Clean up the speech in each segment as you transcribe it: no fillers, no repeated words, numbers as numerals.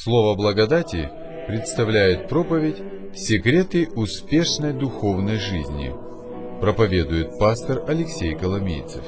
Слово благодати представляет проповедь «Секреты успешной духовной жизни». Проповедует пастор Алексей Коломейцев.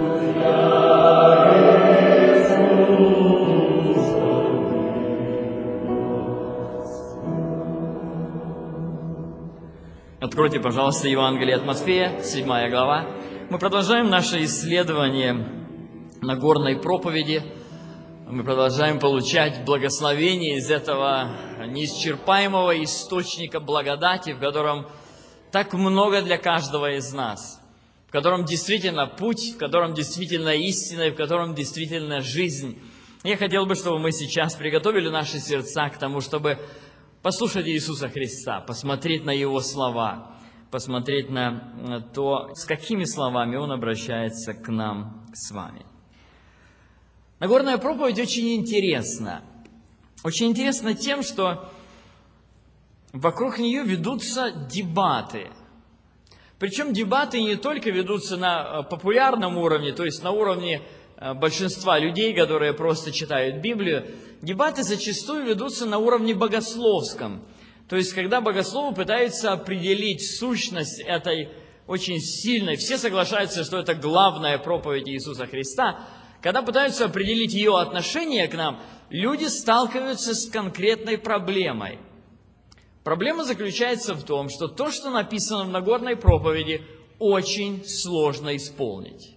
Откройте, пожалуйста, Евангелие от Матфея, 7 глава. Мы продолжаем наше исследование Нагорной проповеди. Мы продолжаем получать благословение из этого неисчерпаемого источника благодати, в котором так много для каждого из нас, в котором действительно путь, в котором действительно истина, и в котором действительно жизнь. Я хотел бы, чтобы мы сейчас приготовили наши сердца к тому, чтобы послушать Иисуса Христа, посмотреть на Его слова, посмотреть на то, с какими словами Он обращается к нам с вами. Нагорная проповедь очень интересна. Очень интересна тем, что вокруг нее ведутся дебаты. Причем дебаты не только ведутся на популярном уровне, то есть на уровне большинства людей, которые просто читают Библию. Дебаты зачастую ведутся на уровне богословском. То есть, когда богословы пытаются определить сущность этой очень сильной, все соглашаются, что это главная проповедь Иисуса Христа, когда пытаются определить ее отношение к нам, люди сталкиваются с конкретной проблемой. Проблема заключается в том, что то, что написано в Нагорной проповеди, очень сложно исполнить.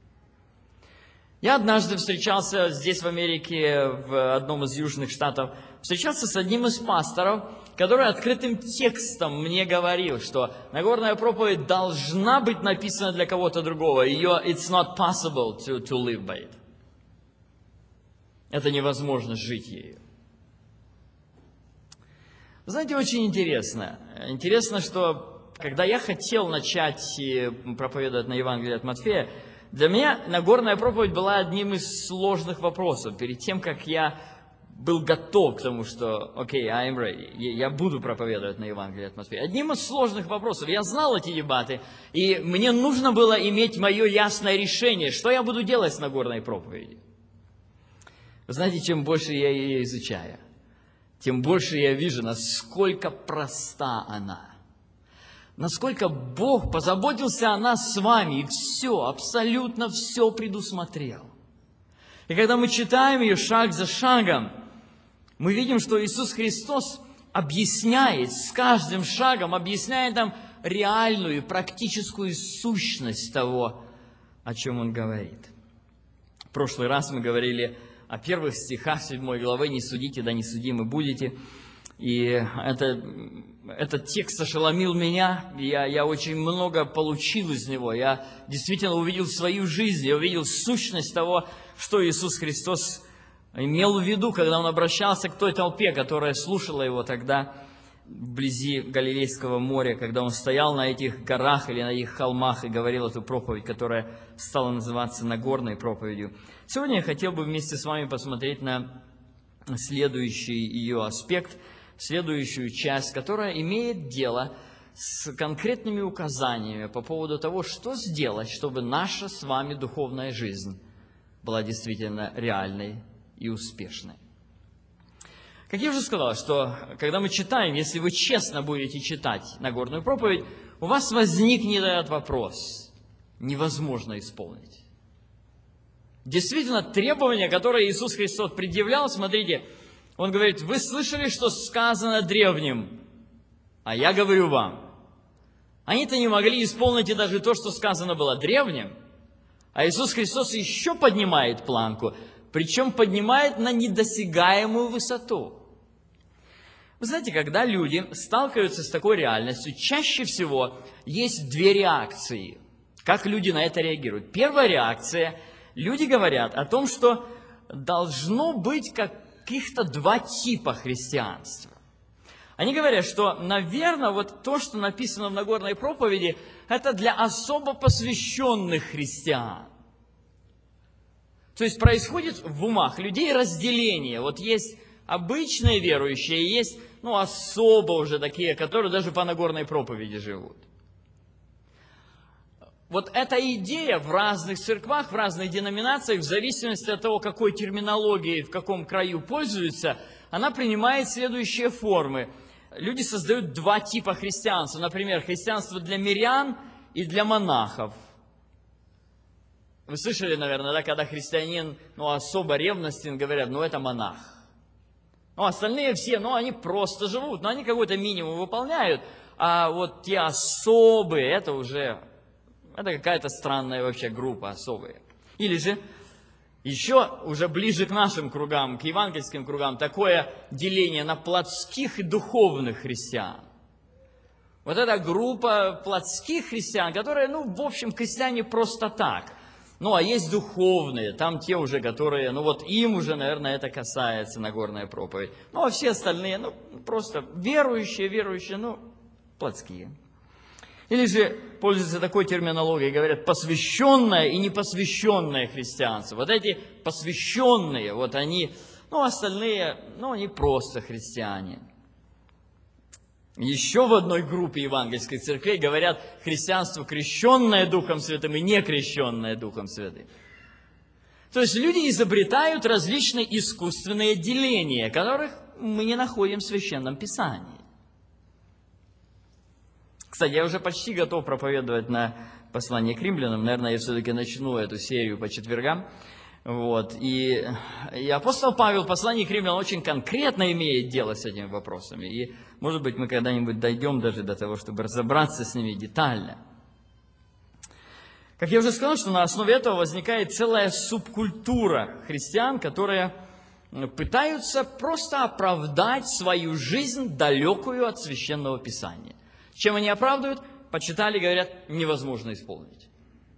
Я однажды встречался здесь, в Америке, в одном из южных штатов, встречался с одним из пасторов, который открытым текстом мне говорил, что Нагорная проповедь должна быть написана для кого-то другого. Ее it's not possible to live by it. Это невозможно жить ею. Знаете, очень интересно. Интересно, что когда я хотел начать проповедовать на Евангелие от Матфея, для меня Нагорная проповедь была одним из сложных вопросов. Перед тем, как я был готов к тому, что I'm ready, я буду проповедовать на Евангелие от Матфея. Одним из сложных вопросов. Я знал эти дебаты, и мне нужно было иметь мое ясное решение, что я буду делать с Нагорной проповедью. Вы знаете, чем больше я ее изучаю, тем больше я вижу, насколько проста она. Насколько Бог позаботился о нас с вами и все, абсолютно все предусмотрел. И когда мы читаем ее шаг за шагом, мы видим, что Иисус Христос объясняет, с каждым шагом объясняет нам реальную, практическую сущность того, о чем Он говорит. В прошлый раз мы говорили о первых стихах 7 главы «Не судите, да не судимы будете». И этот текст ошеломил меня, и я очень много получил из него. Я действительно увидел свою жизнь, я увидел сущность того, что Иисус Христос имел в виду, когда Он обращался к той толпе, которая слушала Его тогда вблизи Галилейского моря, когда Он стоял на этих горах или на их холмах и говорил эту проповедь, которая стала называться Нагорной проповедью. Сегодня я хотел бы вместе с вами посмотреть на следующий ее аспект, следующую часть, которая имеет дело с конкретными указаниями по поводу того, что сделать, чтобы наша с вами духовная жизнь была действительно реальной и успешной. Как я уже сказал, что когда мы читаем, если вы честно будете читать Нагорную проповедь, у вас возникнет этот вопрос: невозможно исполнить. Действительно, требования, которые Иисус Христос предъявлял, смотрите, Он говорит: вы слышали, что сказано древним, а я говорю вам. Они-то не могли исполнить и даже то, что сказано было древним, а Иисус Христос еще поднимает планку, причем поднимает на недосягаемую высоту. Вы знаете, когда люди сталкиваются с такой реальностью, чаще всего есть две реакции. Как люди на это реагируют? Первая реакция – люди говорят о том, что должно быть каких-то два типа христианства. Они говорят, что, наверное, вот то, что написано в Нагорной проповеди, это для особо посвященных христиан. То есть происходит в умах людей разделение. Вот есть обычные верующие, есть особо уже такие, которые даже по Нагорной проповеди живут. Вот эта идея в разных церквах, в разных деноминациях, в зависимости от того, какой терминологией, в каком краю пользуются, она принимает следующие формы. Люди создают два типа христианства. Например, христианство для мирян и для монахов. Вы слышали, наверное, да, когда христианин особо ревностен, говорят, это монах. Остальные все, они просто живут, но они какой-то минимум выполняют. А вот те особые, это какая-то странная вообще группа особые. Или же еще уже ближе к нашим кругам, к евангельским кругам, такое деление на плотских и духовных христиан. Вот эта группа плотских христиан, которые, в общем, христиане просто так. А есть духовные, там те уже, которые, им уже, наверное, это касается Нагорная проповедь. А все остальные, просто верующие, плотские. Или же пользуются такой терминологией, говорят, посвященное и непосвященное христианство. Вот эти посвященные, они, остальные, они просто христиане. Еще в одной группе евангельских церквей говорят христианство, крещенное Духом Святым и не крещенное Духом Святым. То есть люди изобретают различные искусственные деления, которых мы не находим в Священном Писании. Кстати, я уже почти готов проповедовать на послание к римлянам. Наверное, я все-таки начну эту серию по четвергам. И апостол Павел в послании к римлянам очень конкретно имеет дело с этими вопросами. И, может быть, мы когда-нибудь дойдем даже до того, чтобы разобраться с ними детально. Как я уже сказал, что на основе этого возникает целая субкультура христиан, которые пытаются просто оправдать свою жизнь, далекую от Священного Писания. Чем они оправдывают? Почитали, говорят, невозможно исполнить.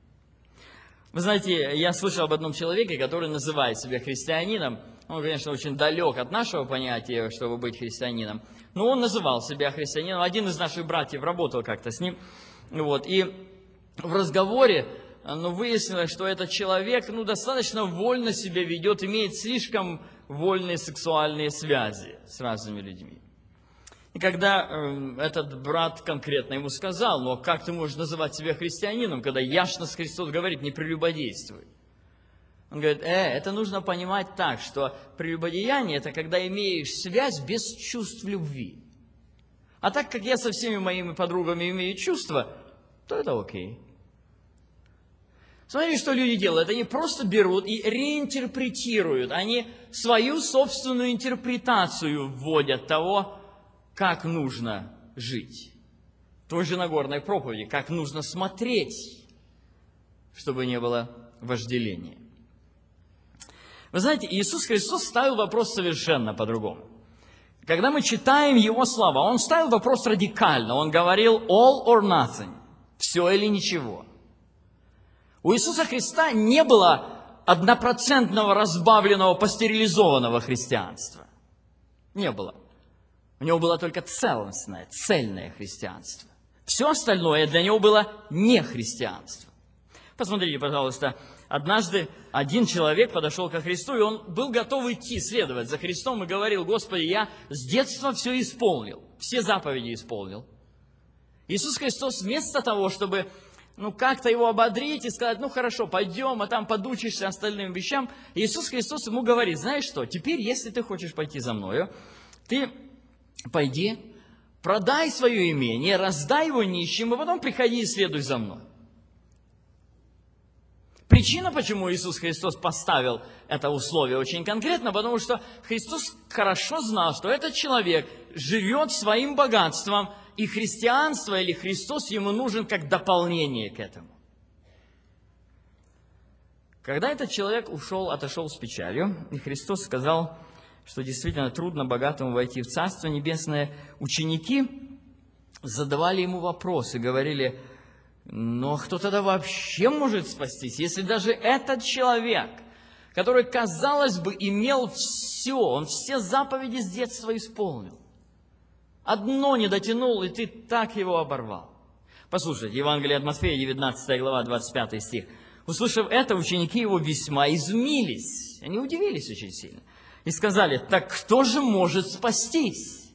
Вы знаете, я слышал об одном человеке, который называет себя христианином. Он, конечно, очень далек от нашего понятия, чтобы быть христианином. Но он называл себя христианином. Один из наших братьев работал как-то с ним. И в разговоре выяснилось, что этот человек достаточно вольно себя ведет, имеет слишком вольные сексуальные связи с разными людьми. И когда этот брат конкретно ему сказал, как ты можешь называть себя христианином, когда ясно Христос говорит, не прелюбодействуй. Он говорит, это нужно понимать так, что прелюбодеяние – это когда имеешь связь без чувств любви. А так как я со всеми моими подругами имею чувства, то это окей. Смотрите, что люди делают. Они просто берут и реинтерпретируют. Они свою собственную интерпретацию вводят того, как нужно жить. В той же Нагорной проповеди, как нужно смотреть, чтобы не было вожделения. Вы знаете, Иисус Христос ставил вопрос совершенно по-другому. Когда мы читаем Его слова, Он ставил вопрос радикально. Он говорил all or nothing, все или ничего. У Иисуса Христа не было однопроцентного разбавленного пастерилизованного христианства. Не было. У него было только целостное, цельное христианство. Все остальное для него было не христианство. Посмотрите, пожалуйста, однажды один человек подошел ко Христу, и он был готов идти, следовать за Христом, и говорил, Господи, я с детства все исполнил, все заповеди исполнил. Иисус Христос вместо того, чтобы как-то его ободрить и сказать, хорошо, пойдем, а там подучишься остальным вещам, Иисус Христос ему говорит, знаешь что, теперь, если ты хочешь пойти за мною, ты пойди, продай свое имение, раздай его нищим, и потом приходи и следуй за мной. Причина, почему Иисус Христос поставил это условие очень конкретно, потому что Христос хорошо знал, что этот человек живет своим богатством, и христианство или Христос ему нужен как дополнение к этому. Когда этот человек отошел с печалью, и Христос сказал, что действительно трудно богатому войти в Царство Небесное, ученики задавали ему вопросы, говорили, кто тогда вообще может спастись, если даже этот человек, который, казалось бы, имел все, он все заповеди с детства исполнил, одно не дотянул, и ты так его оборвал. Послушайте, Евангелие от Матфея, 19 глава, 25 стих. Услышав это, ученики его весьма изумились, они удивились очень сильно. И сказали, так кто же может спастись?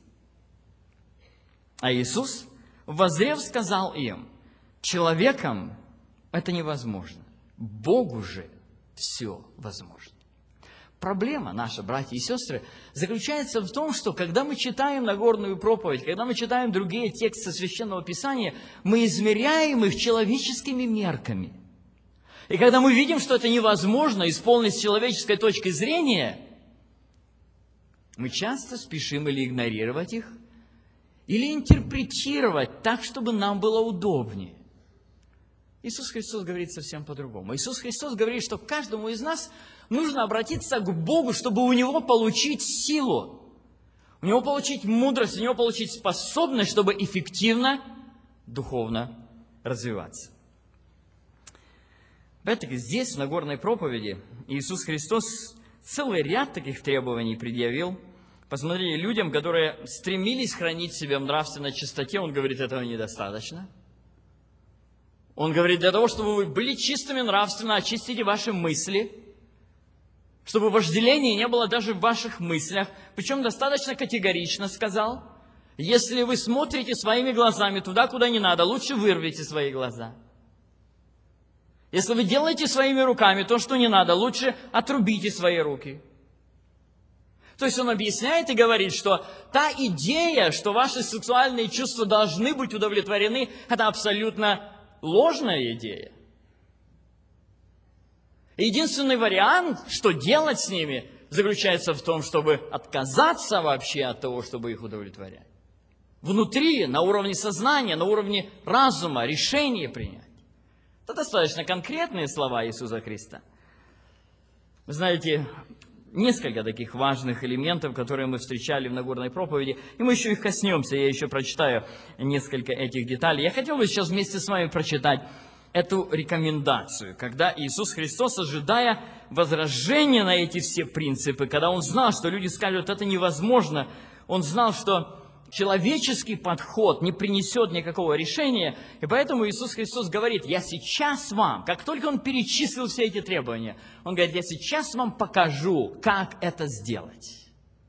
А Иисус, воззрев, сказал им, человеком это невозможно, Богу же все возможно. проблема наша, братья и сестры, заключается в том, что когда мы читаем Нагорную проповедь, когда мы читаем другие тексты Священного Писания, мы измеряем их человеческими мерками. И когда мы видим, что это невозможно исполнить с человеческой точки зрения, мы часто спешим или игнорировать их, или интерпретировать так, чтобы нам было удобнее. Иисус Христос говорит совсем по-другому. Иисус Христос говорит, что каждому из нас нужно обратиться к Богу, чтобы у Него получить силу, у Него получить мудрость, у Него получить способность, чтобы эффективно, духовно развиваться. Опять-таки, здесь, в Нагорной проповеди, Иисус Христос целый ряд таких требований предъявил. Посмотрите, людям, которые стремились хранить себя в нравственной чистоте, Он говорит, этого недостаточно. Он говорит, для того, чтобы вы были чистыми нравственно, очистите ваши мысли, чтобы вожделения не было даже в ваших мыслях. Причем достаточно категорично сказал, если вы смотрите своими глазами туда, куда не надо, лучше вырвите свои глаза. Если вы делаете своими руками то, что не надо, лучше отрубите свои руки. То есть он объясняет и говорит, что та идея, что ваши сексуальные чувства должны быть удовлетворены, это абсолютно ложная идея. Единственный вариант, что делать с ними, заключается в том, чтобы отказаться вообще от того, чтобы их удовлетворять. Внутри, на уровне сознания, на уровне разума, решение принять. Это достаточно конкретные слова Иисуса Христа. Вы знаете, несколько таких важных элементов, которые мы встречали в Нагорной проповеди, и мы еще их коснемся, я еще прочитаю несколько этих деталей. Я хотел бы сейчас вместе с вами прочитать эту рекомендацию, когда Иисус Христос, ожидая возражения на эти все принципы, когда Он знал, что люди скажут, это невозможно, Он знал, что человеческий подход не принесет никакого решения, и поэтому Иисус Христос говорит, я сейчас вам, как только Он перечислил все эти требования, Он говорит, я сейчас вам покажу, как это сделать.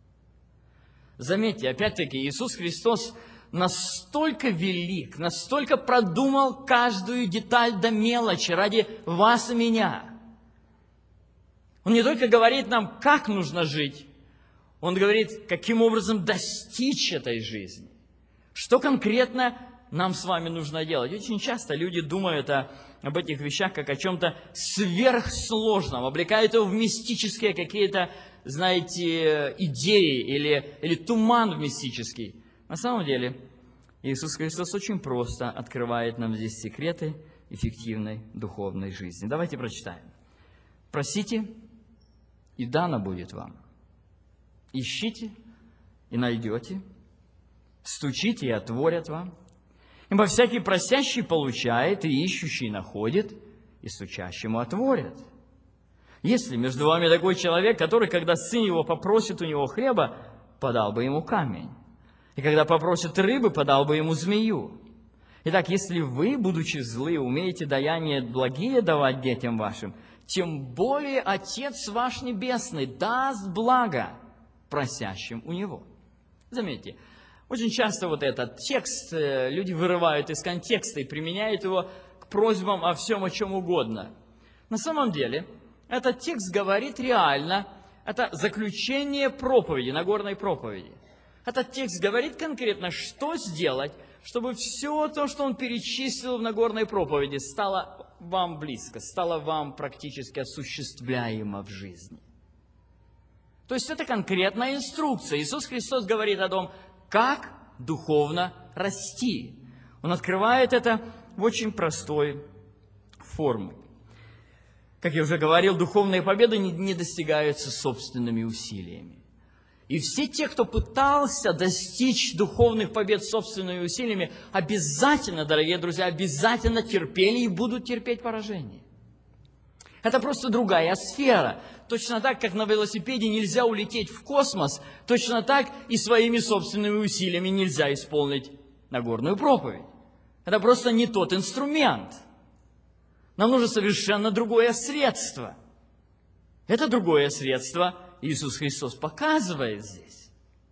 Заметьте, опять-таки, Иисус Христос настолько велик, настолько продумал каждую деталь до мелочи ради вас и меня. Он не только говорит нам, как нужно жить, Он говорит, каким образом достичь этой жизни. Что конкретно нам с вами нужно делать. Очень часто люди думают об этих вещах как о чем-то сверхсложном, облекают его в мистические какие-то, знаете, идеи или туман мистический. На самом деле, Иисус Христос очень просто открывает нам здесь секреты эффективной духовной жизни. Давайте прочитаем. Просите, и дано будет вам. Ищите, и найдете. Стучите, и отворят вам. Ибо всякий просящий получает, и ищущий находит, и стучащему отворят. Если между вами такой человек, который, когда сын его попросит у него хлеба, подал бы ему камень, и когда попросит рыбы, подал бы ему змею. Итак, если вы, будучи злы, умеете даяния благие давать детям вашим, тем более Отец ваш Небесный даст благо просящим у Него. Заметьте, очень часто вот этот текст люди вырывают из контекста и применяют его к просьбам о всем, о чем угодно. На самом деле, этот текст говорит реально, это заключение проповеди, Нагорной проповеди. Этот текст говорит конкретно, что сделать, чтобы все то, что он перечислил в Нагорной проповеди, стало вам близко, стало вам практически осуществляемо в жизни. То есть это конкретная инструкция. Иисус Христос говорит о том, как духовно расти. Он открывает это в очень простой форме. Как я уже говорил, духовные победы не достигаются собственными усилиями. И все те, кто пытался достичь духовных побед собственными усилиями, обязательно, дорогие друзья, обязательно терпели и будут терпеть поражение. Это просто другая сфера. Точно так, как на велосипеде нельзя улететь в космос, точно так и своими собственными усилиями нельзя исполнить Нагорную проповедь. Это просто не тот инструмент. Нам нужно совершенно другое средство. Это другое средство Иисус Христос показывает здесь.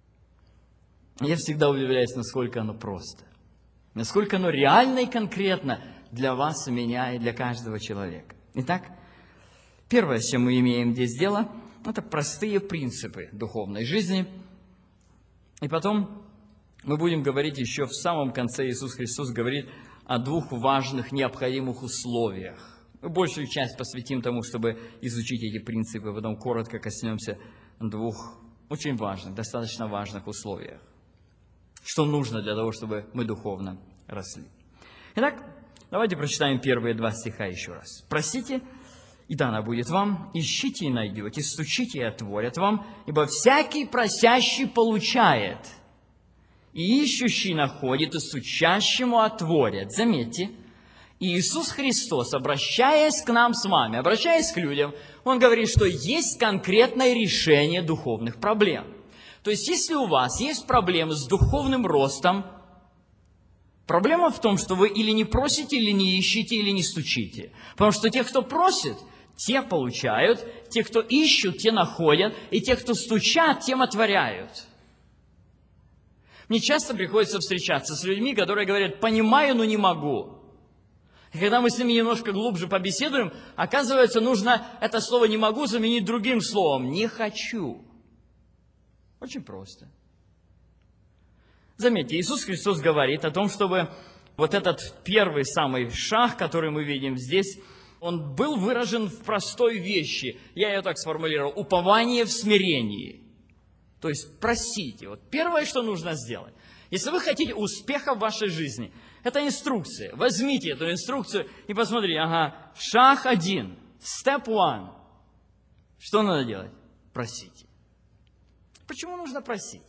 Я всегда удивляюсь, насколько оно просто. Насколько оно реально и конкретно для вас и меня, и для каждого человека. Итак, первое, с чем мы имеем здесь дело, Это простые принципы духовной жизни. И потом мы будем говорить еще в самом конце, Иисус Христос говорит о двух важных, необходимых условиях. Мы большую часть посвятим тому, чтобы изучить эти принципы, потом коротко коснемся двух очень важных, достаточно важных условиях. Что нужно для того, чтобы мы духовно росли. Итак, давайте прочитаем первые 2 стиха еще раз. «Просите, и дано будет вам, ищите и найдете, стучите и отворят вам, ибо всякий просящий получает, и ищущий находит, и стучащему отворят». Заметьте, Иисус Христос, обращаясь к нам с вами, обращаясь к людям, Он говорит, что есть конкретное решение духовных проблем. То есть, если у вас есть проблемы с духовным ростом, проблема в том, что вы или не просите, или не ищете, или не стучите. Потому что те, кто просит, те получают, те, кто ищут, те находят, и те, кто стучат, тем отворяют. Мне часто приходится встречаться с людьми, которые говорят: «Понимаю, но не могу». И когда мы с ними немножко глубже побеседуем, оказывается, нужно это слово «не могу» заменить другим словом «не хочу». Очень просто. Заметьте, Иисус Христос говорит о том, чтобы вот этот первый самый шаг, который мы видим здесь, он был выражен в простой вещи. Я ее так сформулировал: упование в смирении. То есть просите. Вот первое, что нужно сделать. Если вы хотите успеха в вашей жизни, это инструкция. Возьмите эту инструкцию и посмотрите. Ага, шаг 1, step 1. Что надо делать? Просите. Почему нужно просить?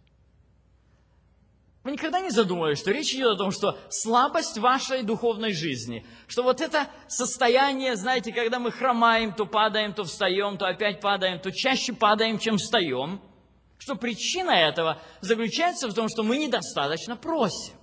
Вы никогда не задумывались, что речь идет о том, что слабость вашей духовной жизни, что вот это состояние, знаете, когда мы хромаем, то падаем, то встаем, то опять падаем, то чаще падаем, чем встаем, что причина этого заключается в том, что мы недостаточно просим.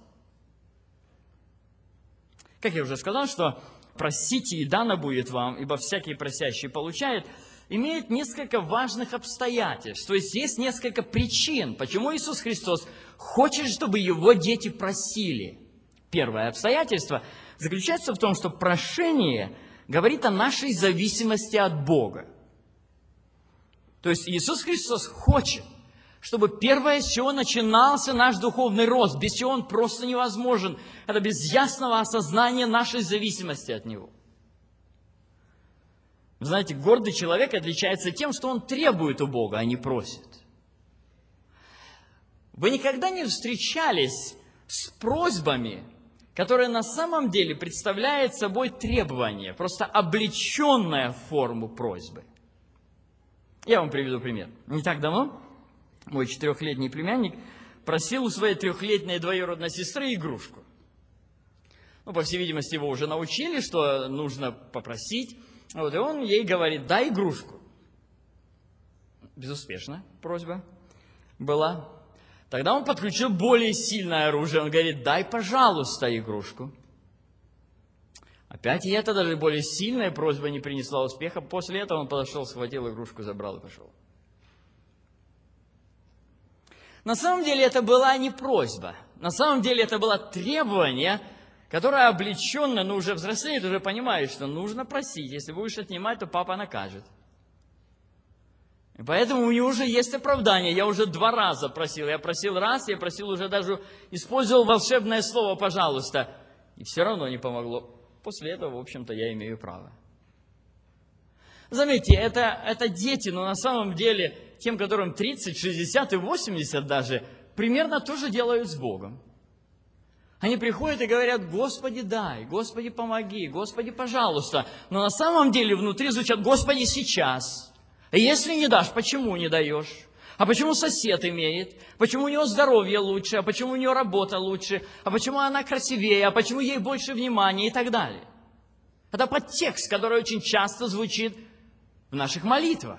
Как я уже сказал, что «просите, и дано будет вам, ибо всякий просящий получает», имеет несколько важных обстоятельств. То есть есть несколько причин, почему Иисус Христос хочет, чтобы Его дети просили. Первое обстоятельство заключается в том, что прошение говорит о нашей зависимости от Бога. То есть Иисус Христос хочет, чтобы первое, с чего начинался наш духовный рост, без чего он просто невозможен, это без ясного осознания нашей зависимости от Него. Вы знаете, гордый человек отличается тем, что он требует у Бога, а не просит. Вы никогда не встречались с просьбами, которые на самом деле представляют собой требование, просто облеченная в форму просьбы. Я вам приведу пример. Не так давно мой 4-летний племянник просил у своей 3-летней двоюродной сестры игрушку. Ну, по всей видимости, его уже научили, что нужно попросить. Вот, и он ей говорит: дай игрушку. Безуспешно просьба была. Тогда он подключил более сильное оружие. Он говорит: дай, пожалуйста, игрушку. Опять и это даже более сильная просьба не принесла успеха. После этого он подошел, схватил игрушку, забрал и пошел. На самом деле это была не просьба. На самом деле это было требование, которое облеченно, но уже взрослеет, уже понимает, что нужно просить. Если будешь отнимать, то папа накажет. И поэтому у него уже есть оправдание. Я уже 2 раза просил. Я просил раз, я просил уже даже, использовал волшебное слово «пожалуйста». И все равно не помогло. После этого, в общем-то, я имею право. Заметьте, это дети, но на самом деле тем, которым 30, 60 и 80 даже, примерно то же делают с Богом. Они приходят и говорят: Господи, дай, Господи, помоги, Господи, пожалуйста. Но на самом деле внутри звучат: Господи, сейчас. А если не дашь, почему не даешь? А почему сосед имеет? Почему у него здоровье лучше? А почему у него работа лучше? А почему она красивее? А почему ей больше внимания? И так далее. Это подтекст, который очень часто звучит в наших молитвах.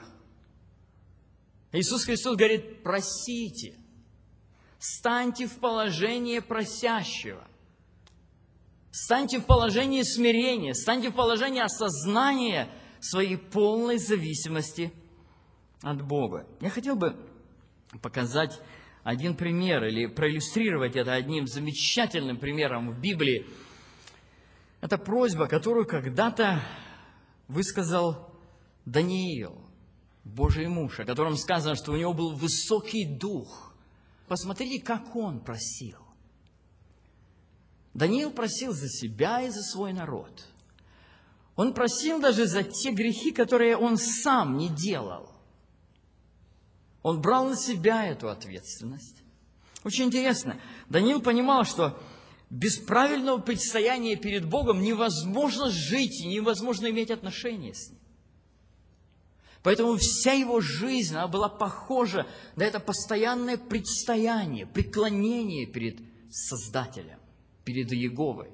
Иисус Христос говорит: просите. Станьте в положение просящего. Станьте в положение смирения. Станьте в положение осознания своей полной зависимости от Бога. Я хотел бы показать один пример или проиллюстрировать это одним замечательным примером в Библии. Это просьба, которую когда-то высказал Даниил. Божий муж, о котором сказано, что у него был высокий дух. Посмотрите, как он просил. Даниил просил за себя и за свой народ. Он просил даже за те грехи, которые он сам не делал. Он брал на себя эту ответственность. Очень интересно. Даниил понимал, что без правильного предстояния перед Богом невозможно жить и невозможно иметь отношения с Ним. Поэтому вся его жизнь, она была похожа на это постоянное предстояние, преклонение перед Создателем, перед Иеговой.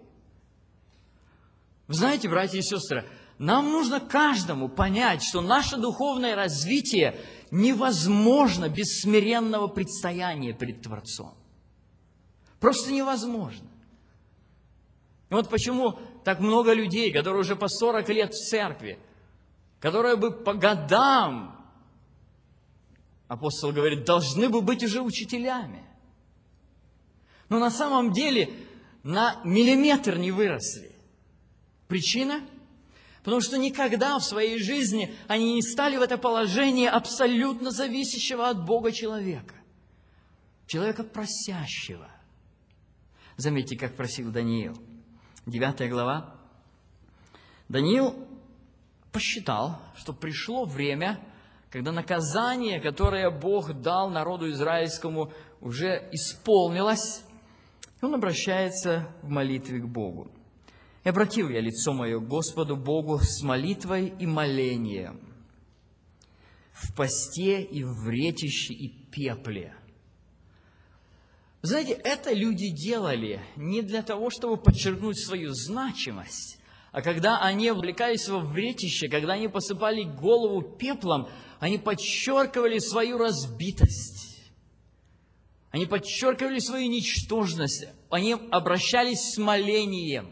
Вы знаете, братья и сестры, нам нужно каждому понять, что наше духовное развитие невозможно без смиренного предстояния перед Творцом. Просто невозможно. И вот почему так много людей, которые уже по 40 лет в церкви, которые бы по годам, апостол говорит, должны бы быть уже учителями. Но на самом деле на миллиметр не выросли. Причина? Потому что никогда в своей жизни они не стали в это положение абсолютно зависящего от Бога человека. Человека просящего. Заметьте, как просил Даниил. 9 глава. Даниил посчитал, что пришло время, когда наказание, которое Бог дал народу израильскому, уже исполнилось. Он обращается в молитве к Богу. «И обратил я лицо мое к Господу Богу с молитвой и молением, в посте и в вретище и пепле». Знаете, это люди делали не для того, чтобы подчеркнуть свою значимость, а когда они увлекались во вретище, когда они посыпали голову пеплом, они подчеркивали свою разбитость, они подчеркивали свою ничтожность, они обращались с молением.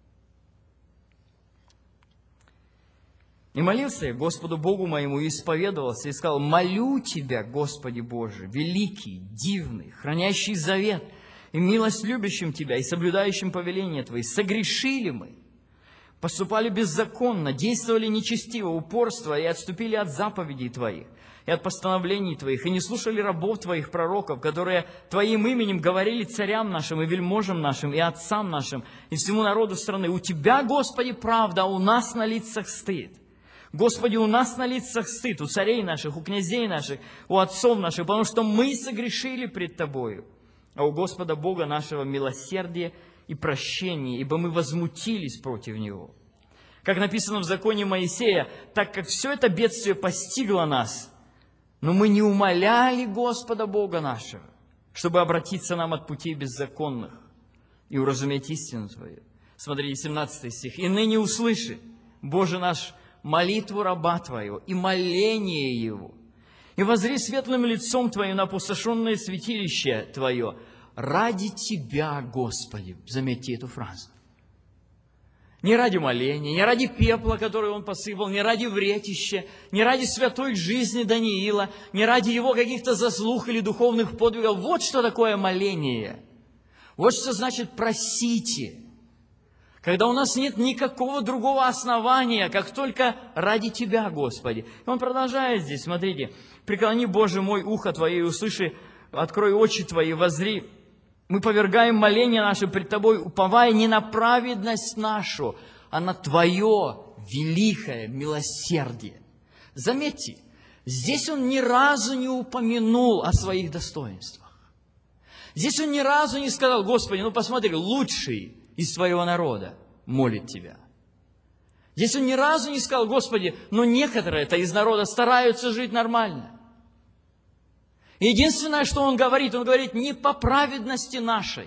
И молился я Господу Богу моему, и исповедовался, и сказал: «Молю Тебя, Господи Боже, великий, дивный, хранящий завет, и милость любящим Тебя, и соблюдающим повеления Твои, согрешили мы, поступали беззаконно, действовали нечестиво, упорство, и отступили от заповедей Твоих, и от постановлений Твоих, и не слушали рабов Твоих, пророков, которые Твоим именем говорили царям нашим, и вельможам нашим, и отцам нашим, и всему народу страны. У Тебя, Господи, правда, а у нас на лицах стыд. Господи, у нас на лицах стыд, у царей наших, у князей наших, у отцов наших, потому что мы согрешили пред Тобою. А у Господа Бога нашего милосердие и прощение, ибо мы возмутились против Него». Как написано в законе Моисея, так как все это бедствие постигло нас, но мы не умоляли Господа Бога нашего, чтобы обратиться нам от путей беззаконных и уразуметь истину Твою. Смотрите, 17 стих. «И ныне услыши, Боже наш, молитву раба Твоего и моление Его, и воззри светлым лицом Твоим на опустошенное святилище Твое ради Тебя, Господи». Заметьте эту фразу. Не ради моления, не ради пепла, который он посыпал, не ради вретища, не ради святой жизни Даниила, не ради его каких-то заслуг или духовных подвигов. Вот что такое моление. Вот что значит «просите». Когда у нас нет никакого другого основания, как только ради Тебя, Господи. И он продолжает здесь, смотрите. «Преклони, Боже мой, ухо Твое и услыши, открой очи Твои, воззри. Мы повергаем моление наше пред Тобой, уповая не на праведность нашу, а на Твое великое милосердие». Заметьте, здесь он ни разу не упомянул о своих достоинствах. Здесь он ни разу не сказал: «Господи, ну посмотри, лучший из Твоего народа молит Тебя». Здесь он ни разу не сказал: «Господи, но некоторые-то из народа стараются жить нормально». Единственное, что он говорит не по праведности нашей,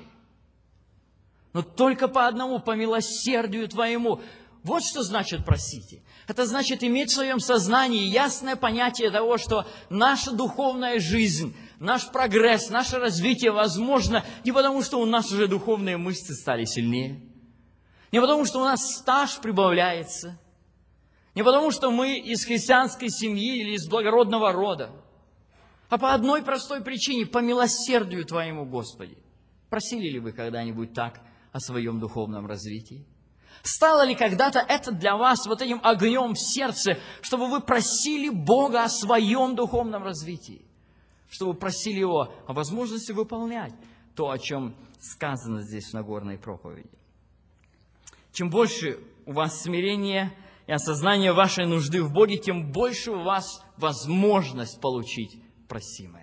но только по одному, по милосердию Твоему. Вот что значит «просите». Это значит иметь в своем сознании ясное понятие того, что наша духовная жизнь, наш прогресс, наше развитие возможно не потому, что у нас уже духовные мышцы стали сильнее, не потому, что у нас стаж прибавляется, не потому, что мы из христианской семьи или из благородного рода, а по одной простой причине: по милосердию Твоему, Господи. Просили ли вы когда-нибудь так о своем духовном развитии? Стало ли когда-то это для вас вот этим огнем в сердце, чтобы вы просили Бога о своем духовном развитии? Чтобы вы просили Его о возможности выполнять то, о чем сказано здесь в Нагорной проповеди. Чем больше у вас смирения и осознания вашей нужды в Боге, тем больше у вас возможность получить просимое.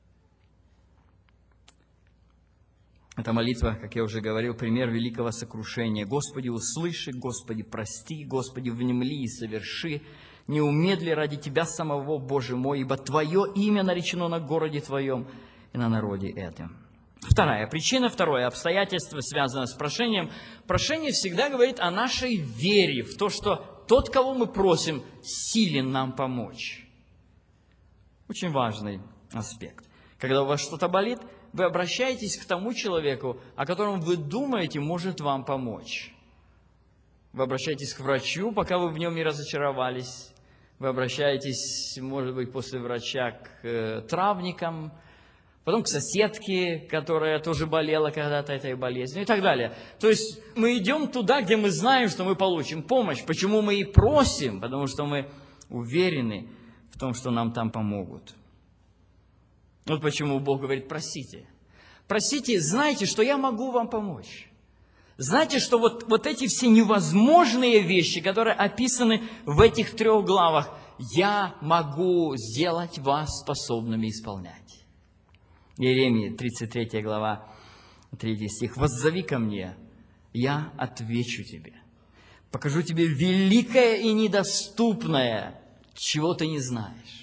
Эта молитва, как я уже говорил, пример великого сокрушения. Господи, услыши, Господи, прости, Господи, внемли и соверши. Не умедли ради Тебя самого, Боже мой, ибо Твое имя наречено на городе Твоем и на народе этом. Вторая причина, второе обстоятельство, связанное с прошением. Прошение всегда говорит о нашей вере в то, что тот, кого мы просим, силен нам помочь. Очень важный аспект. Когда у вас что-то болит, вы обращаетесь к тому человеку, о котором вы думаете, может вам помочь. Вы обращаетесь к врачу, пока вы в нем не разочаровались. Вы обращаетесь, может быть, после врача к травникам, потом к соседке, которая тоже болела когда-то этой болезнью и так далее. То есть мы идем туда, где мы знаем, что мы получим помощь. Почему мы и просим? Потому что мы уверены в том, что нам там помогут. Вот почему Бог говорит: просите. Просите, знайте, что я могу вам помочь. Знайте, что вот эти все невозможные вещи, которые описаны в этих 3 главах, я могу сделать вас способными исполнять. Иеремия, 33 глава, 3 стих. «Воззови ко мне, я отвечу тебе. Покажу тебе великое и недоступное, чего ты не знаешь».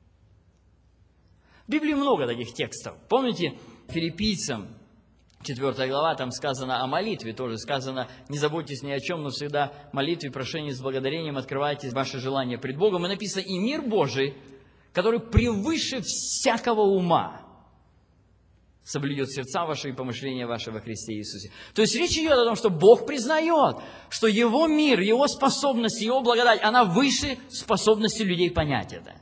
В Библии много таких текстов. Помните, Филиппийцам, 4 глава, там сказано о молитве, тоже сказано: не заботьтесь ни о чем, но всегда в молитве, прошении с благодарением открывайте ваши желания пред Богом. И написано: и мир Божий, который превыше всякого ума, соблюдет сердца ваши и помышления ваши во Христе Иисусе. То есть речь идет о том, что Бог признает, что Его мир, Его способность, Его благодать, она выше способности людей понять это.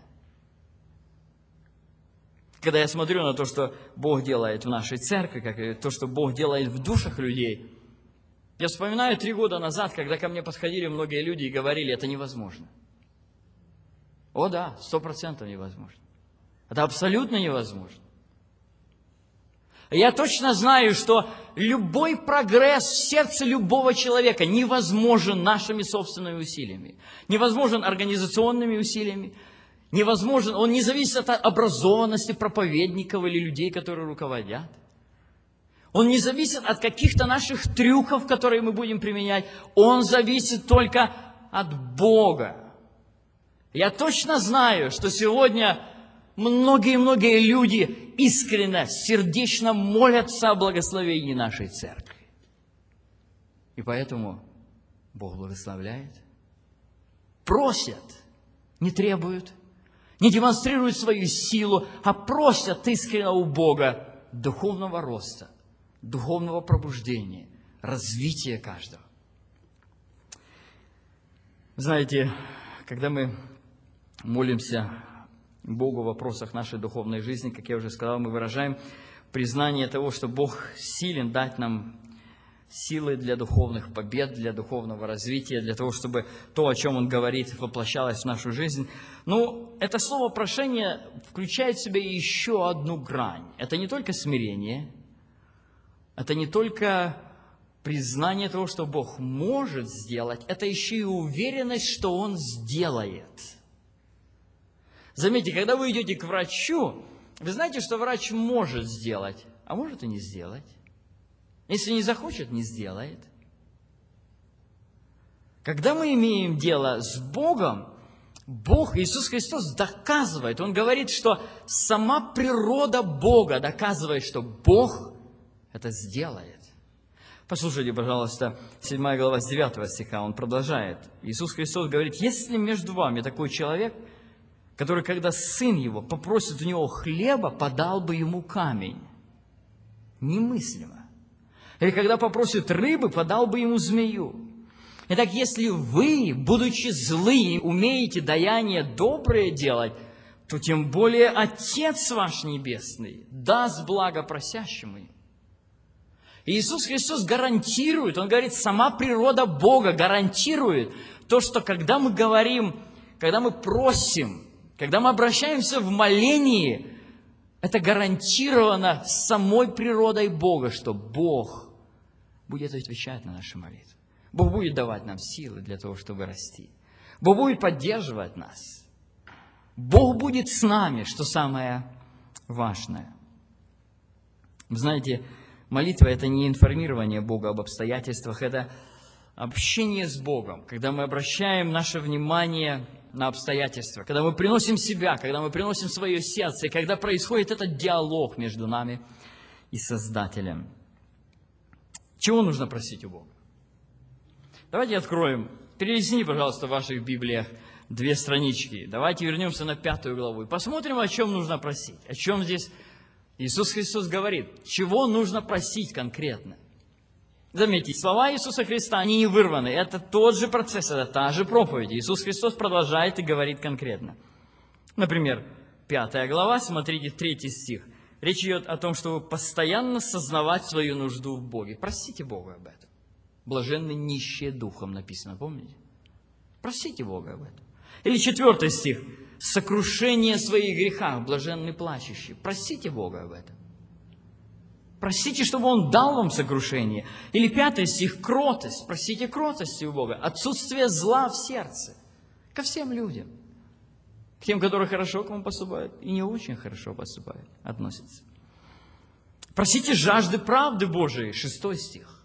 Когда я смотрю на то, что Бог делает в нашей церкви, как то, что Бог делает в душах людей, я вспоминаю 3 года назад, когда ко мне подходили многие люди и говорили: это невозможно. О да, 100% невозможно. Это абсолютно невозможно. Я точно знаю, что любой прогресс в сердце любого человека невозможен нашими собственными усилиями, невозможен организационными усилиями, невозможен, он не зависит от образованности проповедников или людей, которые руководят. Он не зависит от каких-то наших трюков, которые мы будем применять. Он зависит только от Бога. Я точно знаю, что сегодня многие люди искренне, сердечно молятся о благословении нашей церкви. И поэтому Бог благословляет. Просят, не требуют, не демонстрируют свою силу, а просят искренне у Бога духовного роста, духовного пробуждения, развития каждого. Знаете, когда мы молимся Богу в вопросах нашей духовной жизни, как я уже сказал, мы выражаем признание того, что Бог силен дать нам силы для духовных побед, для духовного развития, для того, чтобы то, о чем Он говорит, воплощалось в нашу жизнь. Но это слово прошение включает в себя еще одну грань. Это не только смирение, это не только признание того, что Бог может сделать, это еще и уверенность, что Он сделает. Заметьте, когда вы идете к врачу, вы знаете, что врач может сделать, а может и не сделать. Если не захочет, не сделает. Когда мы имеем дело с Богом, Бог, Иисус Христос, доказывает, Он говорит, что сама природа Бога доказывает, что Бог это сделает. Послушайте, пожалуйста, 7 глава с 9 стиха, Он продолжает. Иисус Христос говорит: если между вами такой человек, который, когда сын его попросит у него хлеба, подал бы ему камень. Немыслимо. Или когда попросит рыбы, подал бы ему змею. Итак, если вы, будучи злые, умеете даяние доброе делать, то тем более Отец ваш Небесный даст благо просящему им. И Иисус Христос гарантирует, Он говорит, сама природа Бога гарантирует то, что когда мы говорим, когда мы просим, когда мы обращаемся в молении, это гарантировано самой природой Бога, что Бог будет отвечать на наши молитвы. Бог будет давать нам силы для того, чтобы расти. Бог будет поддерживать нас. Бог будет с нами, что самое важное. Вы знаете, молитва – это не информирование Бога об обстоятельствах, это общение с Богом, когда мы обращаем наше внимание на обстоятельства, когда мы приносим себя, когда мы приносим свое сердце, и когда происходит этот диалог между нами и Создателем. Чего нужно просить у Бога? Давайте откроем. Перелистни, пожалуйста, в ваших Библиях 2 странички. Давайте вернемся на 5 главу и посмотрим, о чем нужно просить. О чем здесь Иисус Христос говорит. Чего нужно просить конкретно? Заметьте, слова Иисуса Христа, они не вырваны. Это тот же процесс, это та же проповедь. Иисус Христос продолжает и говорит конкретно. Например, 5 глава, смотрите, 3 стих. Речь идет о том, чтобы постоянно сознавать свою нужду в Боге. Просите Бога об этом. Блаженны нищие духом написано, помните? Просите Бога об этом. Или 4 стих. Сокрушение своих грехах, блаженны плачущие. Просите Бога об этом. Просите, чтобы Он дал вам сокрушение. Или 5 стих, кротость. Просите кротости у Бога. Отсутствие зла в сердце. Ко всем людям. К тем, которые хорошо к вам поступают и не очень хорошо поступают, относятся. Просите жажды правды Божией. 6 стих.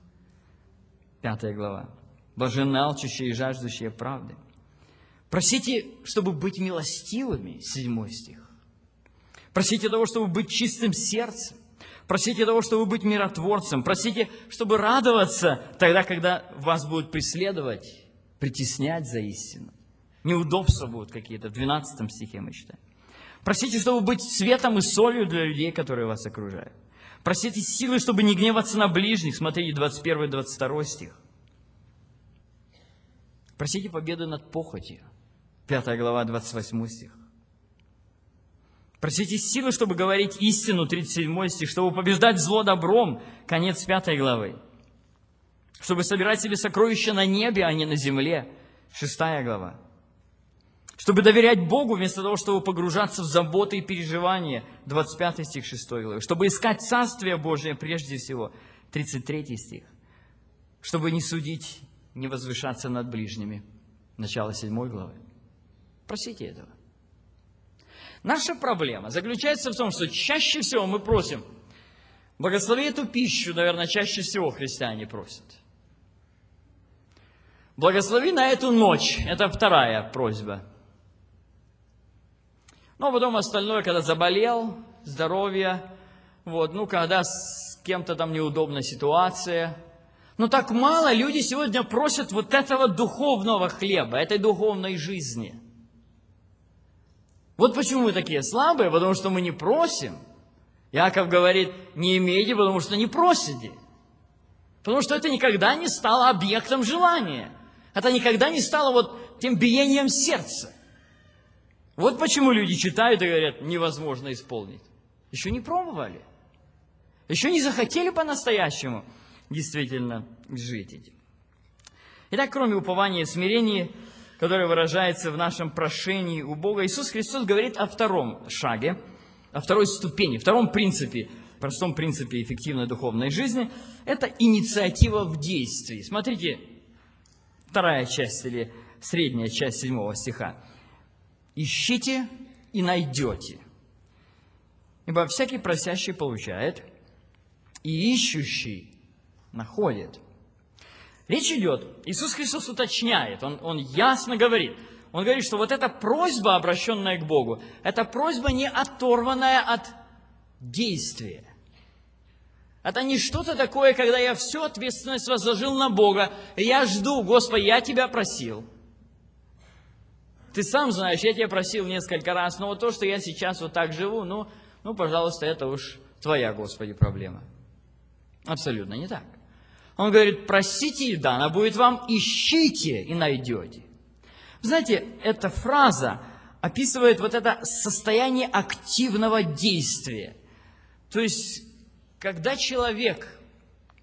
5 глава. Блаженны алчущие и жаждущие правды. Просите, чтобы быть милостивыми. 7 стих. Просите того, чтобы быть чистым сердцем. Просите того, чтобы быть миротворцем. Просите, чтобы радоваться тогда, когда вас будут преследовать, притеснять за истину. Неудобства будут какие-то. В 12 стихе мы читаем. Просите, чтобы быть светом и солью для людей, которые вас окружают. Просите силы, чтобы не гневаться на ближних. Смотрите, 21-22 стих. Просите победы над похотью. 5 глава, 28 стих. Просите силы, чтобы говорить истину, 37 стих, чтобы побеждать зло добром, конец 5 главы. Чтобы собирать себе сокровища на небе, а не на земле, 6 глава. Чтобы доверять Богу, вместо того, чтобы погружаться в заботы и переживания, 25 стих 6 главы. Чтобы искать Царствие Божие прежде всего, 33 стих. Чтобы не судить, не возвышаться над ближними, начало 7 главы. Просите этого. Наша проблема заключается в том, что чаще всего мы просим, благослови эту пищу, наверное, чаще всего христиане просят. Благослови на эту ночь, это 2 просьба. Но потом остальное, когда заболел, здоровье, когда с кем-то там неудобная ситуация. Но так мало люди сегодня просят вот этого духовного хлеба, этой духовной жизни. Вот почему мы такие слабые, потому что мы не просим. Иаков говорит, не имейте, потому что не просите. Потому что это никогда не стало объектом желания. Это никогда не стало тем биением сердца. Вот почему люди читают и говорят, невозможно исполнить. Еще не пробовали. Еще не захотели по-настоящему действительно жить этим. Итак, кроме упования и смирения, которое выражается в нашем прошении у Бога, Иисус Христос говорит о 2 шаге, о 2 ступени, 2 принципе, простом принципе эффективной духовной жизни. Это инициатива в действии. Смотрите, 2 часть или средняя часть 7 стиха. «Ищите и найдете, ибо всякий просящий получает, и ищущий находит». Речь идет, Иисус Христос уточняет, Он ясно говорит. Он говорит, что вот эта просьба, обращенная к Богу, это просьба не оторванная от действия. Это не что-то такое, когда я всю ответственность возложил на Бога, и я жду, Господи, я Тебя просил. Ты сам знаешь, я Тебя просил несколько раз, но вот то, что я сейчас вот так живу, пожалуйста, это уж Твоя, Господи, проблема. Абсолютно не так. Он говорит, просите, и дано будет вам, ищите, и найдете. Знаете, эта фраза описывает вот это состояние активного действия. То есть, когда человек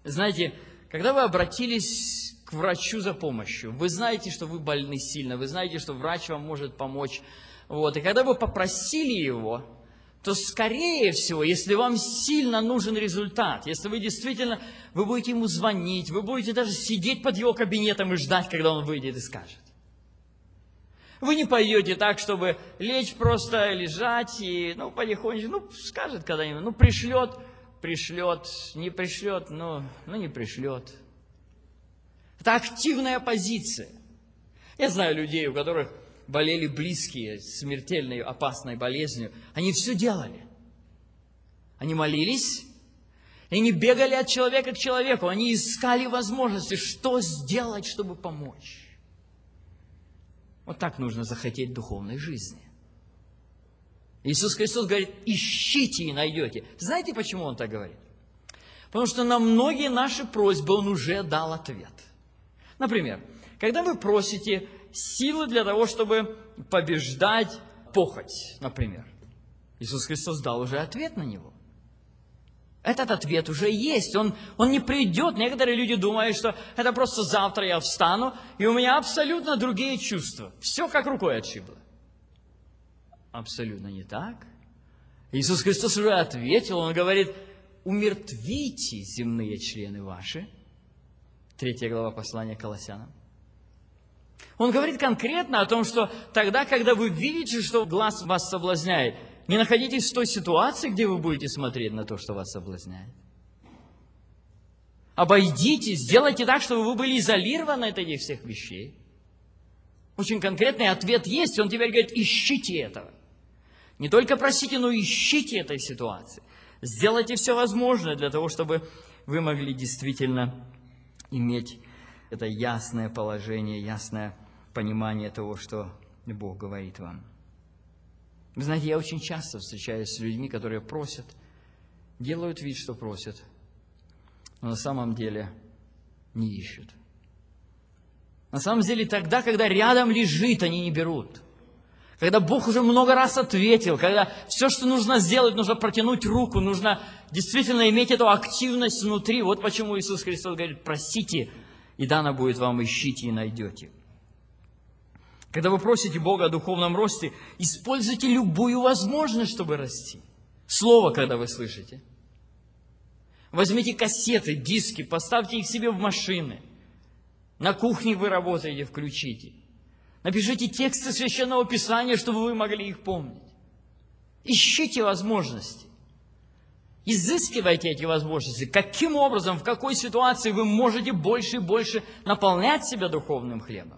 Знаете, когда вы обратились к врачу за помощью, вы знаете, что вы больны сильно, вы знаете, что врач вам может помочь. И когда вы попросили его, то, скорее всего, если вам сильно нужен результат, если вы действительно, вы будете ему звонить, вы будете даже сидеть под его кабинетом и ждать, когда он выйдет и скажет. Вы не пойдете так, чтобы лечь просто, лежать и, потихонечку, скажет когда-нибудь, пришлет, не пришлет, не пришлет. Это активная позиция. Я знаю людей, у которых болели близкие смертельной, опасной болезнью. Они все делали. Они молились, и они бегали от человека к человеку. Они искали возможности, что сделать, чтобы помочь. Вот так нужно захотеть духовной жизни. Иисус Христос говорит, ищите и найдете. Знаете, почему Он так говорит? Потому что на многие наши просьбы Он уже дал ответ. Например, когда вы просите силы для того, чтобы побеждать похоть, например, Иисус Христос дал уже ответ на него. Этот ответ уже есть, он не придет. Некоторые люди думают, что это просто завтра я встану, и у меня абсолютно другие чувства. Все как рукой отшибло. Абсолютно не так. Иисус Христос уже ответил, Он говорит, умертвите земные члены ваши. 3 глава послания к Колоссянам. Он говорит конкретно о том, что тогда, когда вы видите, что глаз вас соблазняет, не находитесь в той ситуации, где вы будете смотреть на то, что вас соблазняет. Обойдитесь, сделайте так, чтобы вы были изолированы от этих всех вещей. Очень конкретный ответ есть, и Он теперь говорит, ищите этого. Не только просите, но ищите этой ситуации. Сделайте все возможное для того, чтобы вы могли действительно иметь это ясное положение, ясное понимание того, что Бог говорит вам. Вы знаете, я очень часто встречаюсь с людьми, которые просят, делают вид, что просят, но на самом деле не ищут. На самом деле тогда, когда рядом лежит, они не берут. Когда Бог уже много раз ответил, когда все, что нужно сделать, нужно протянуть руку, нужно действительно иметь эту активность внутри. Вот почему Иисус Христос говорит, просите, и дано будет вам, ищите и найдете. Когда вы просите Бога о духовном росте, используйте любую возможность, чтобы расти. Слово, когда вы слышите. Возьмите кассеты, диски, поставьте их себе в машины. На кухне вы работаете, включите. Напишите тексты Священного Писания, чтобы вы могли их помнить. Ищите возможности. Изыскивайте эти возможности. Каким образом, в какой ситуации вы можете больше и больше наполнять себя духовным хлебом.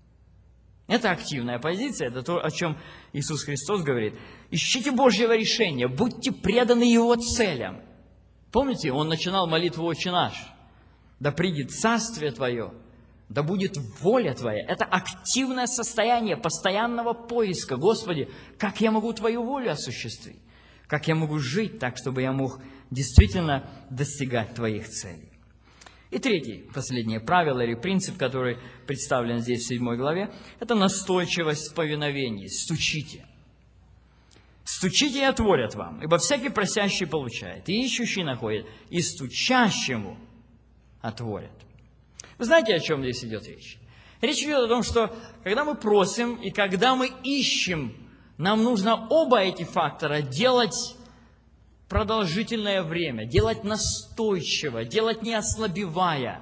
Это активная позиция, это то, о чем Иисус Христос говорит. Ищите Божьего решения, будьте преданы Его целям. Помните, Он начинал молитву «Отче наш». Да придет царствие Твое, да будет воля Твоя. Это активное состояние постоянного поиска. Господи, как я могу Твою волю осуществить? Как я могу жить так, чтобы я мог действительно достигать Твоих целей? И третий, последнее правило или принцип, который представлен здесь в 7 главе, это настойчивость в повиновении. Стучите. Стучите и отворят вам, ибо всякий просящий получает, и ищущий находит, и стучащему отворят. Вы знаете, о чем здесь идет речь? Речь идет о том, что когда мы просим и когда мы ищем, нам нужно оба эти фактора делать продолжительное время, делать настойчиво, делать не ослабевая.